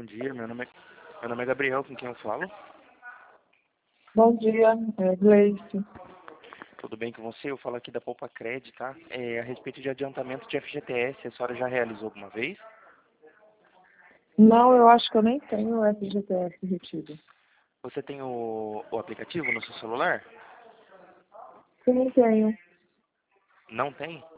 dia. Meu nome é Gabriel, com quem eu falo? Bom dia, Gleice. Tudo bem com você? Eu falo aqui da Poupa Cred, tá? A respeito de adiantamento de FGTS, a senhora já realizou alguma vez? Não, eu acho que eu nem tenho o FGTS retido. Você tem o aplicativo no seu celular? Sim, tenho. Não tem?